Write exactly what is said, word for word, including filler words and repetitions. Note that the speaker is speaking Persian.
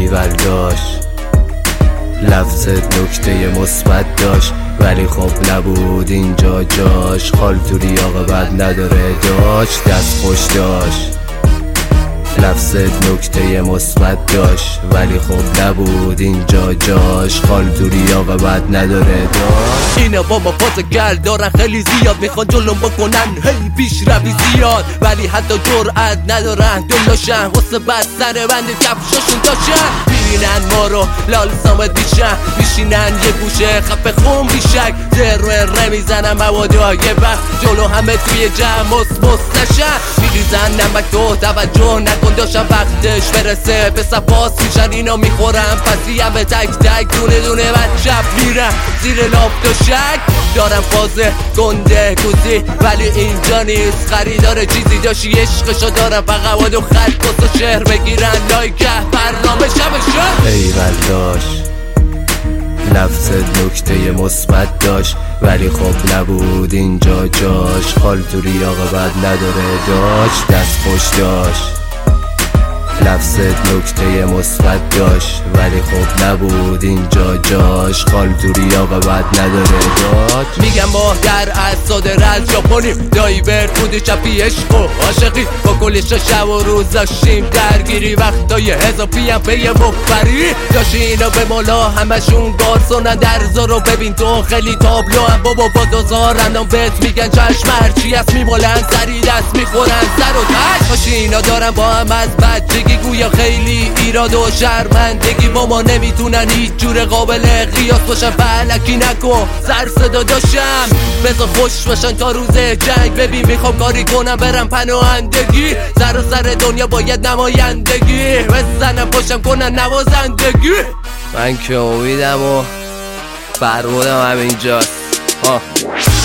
ایول داشت، لفظ نکته مثبت داشت ولی خب نبود اینجا جاش. خال تو ریاق بد نداره داشت، دست خوش داشت، لفظ نکته مثبت داشت ولی خب نبود اینجا جاش. خال تو ریاق بد نداره داشت. اینا با ما پاس گل دارن خیلی زیاد، میخوان جلوم بکنن هی پیش روی زیاد، ولی حتی جرأت ندارن دلاشن واسه بستن بند کفشاشون داشتن. میبینن ما رو لال سامت میشن، میشینن یه گوشه خفه خون بیشک، ذره رمیزنن موادای وقت جلو همه توی جمع مس مس نشن. میریزن نمک تو توجه نکن داشتن وقتش برسه به سپاس میشن اینا میخورن پسی همه تک تک دونه دونه بعد شب میرن زیر لاب دوشک. دارم فازه گنده گوزی ولی اینجا نیست، خریدار چیزی داشتی عشقشو دارم فقط وادو خط بسا شهر بگیرن لایکه برنامه شب شد. ایول داشت، لفظ نکته مثبت داشت ولی خب نبود اینجا جاش. خال تو ریاق بد نداره داشت، دست خوش داشت، لفظ نکته مثبت داشت ولی خب نبود اینجا جاش. خال تو ریاق بد نداره داشت. میگم ما در اساد رز ژاپنیم، دایور بودی چپی عشق و عاشقی، با کلش شب و روز داشتیم درگیری، وقتای اضافی هم پی مخبری داشتی اینا به مولا همشون گارسونن در زارو. ببین تو خیلی تابلو هم بابا با دوزارن بهت میگن چشم هرچی هست میمالن سری دست میخورن سر و تش. باشی اینا دارن با هم از بچگی گویا خیلی ایراد و شرمندگی، با ما نمیتونن هیچ جور قابل قیاس باشن. فلکی نکن سر صدا داشتم بذار خوش باشن تا روز جنگ. ببین میخوام کاری کنم برم پناهندگی، سر و سر دنیا باید نمایندگی بزنم پاشم کنن نوازندگی. من که امیدم و فرمودم همینجاست.